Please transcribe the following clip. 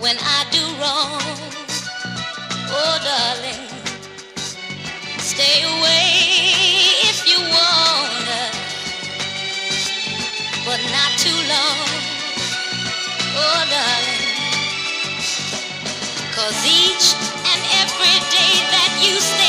when I do wrong. Oh, darling, stay away if you wanna, but not too long. Oh, darling, 'cause each and every day that you stay